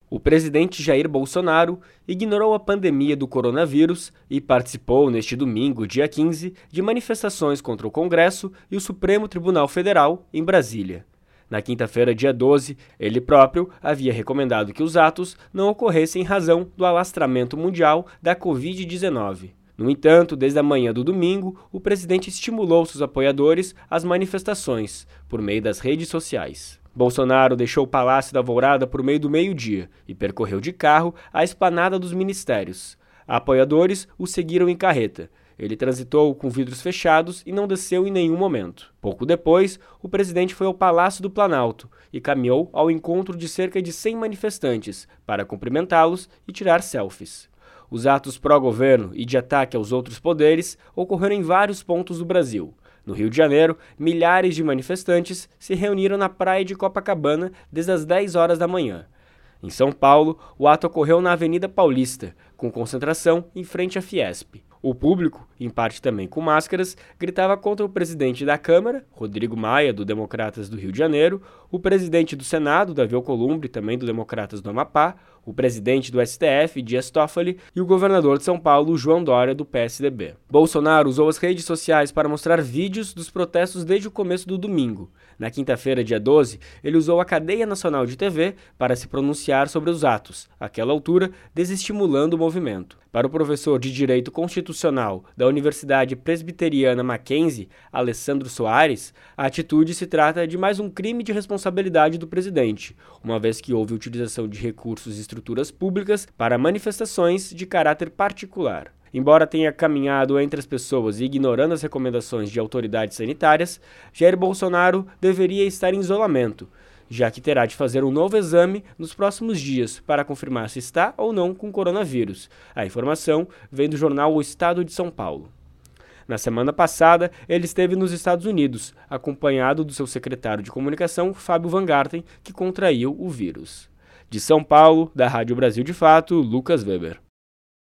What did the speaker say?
O presidente Jair Bolsonaro ignorou a pandemia do coronavírus e participou neste domingo, dia 15, de manifestações contra o Congresso e o Supremo Tribunal Federal em Brasília. Na quinta-feira, dia 12, ele próprio havia recomendado que os atos não ocorressem em razão do alastramento mundial da Covid-19. No entanto, desde a manhã do domingo, o presidente estimulou seus apoiadores às manifestações, por meio das redes sociais. Bolsonaro deixou o Palácio da Alvorada por meio do meio-dia e percorreu de carro a esplanada dos ministérios. Apoiadores o seguiram em carreta. Ele transitou com vidros fechados e não desceu em nenhum momento. Pouco depois, o presidente foi ao Palácio do Planalto e caminhou ao encontro de cerca de 100 manifestantes para cumprimentá-los e tirar selfies. Os atos pró-governo e de ataque aos outros poderes ocorreram em vários pontos do Brasil. No Rio de Janeiro, milhares de manifestantes se reuniram na praia de Copacabana desde as 10 horas da manhã. Em São Paulo, o ato ocorreu na Avenida Paulista, com concentração em frente à Fiesp. O público, em parte também com máscaras, gritava contra o presidente da Câmara, Rodrigo Maia, do Democratas do Rio de Janeiro, o presidente do Senado, Davi Alcolumbre, também do Democratas do Amapá, o presidente do STF, Dias Toffoli, e o governador de São Paulo, João Dória, do PSDB. Bolsonaro usou as redes sociais para mostrar vídeos dos protestos desde o começo do domingo. Na quinta-feira, dia 12, ele usou a cadeia nacional de TV para se pronunciar sobre os atos, àquela altura desestimulando o movimento. Para o professor de Direito Constitucional da Universidade Presbiteriana Mackenzie, Alessandro Soares, a atitude se trata de mais um crime de responsabilidade do presidente, uma vez que houve utilização de recursos e estruturas públicas para manifestações de caráter particular. Embora tenha caminhado entre as pessoas e ignorando as recomendações de autoridades sanitárias, Jair Bolsonaro deveria estar em isolamento, já que terá de fazer um novo exame nos próximos dias para confirmar se está ou não com coronavírus. A informação vem do jornal O Estado de São Paulo. Na semana passada, ele esteve nos Estados Unidos, acompanhado do seu secretário de comunicação, Fábio Van Garten, que contraiu o vírus. De São Paulo, da Rádio Brasil de Fato, Lucas Weber.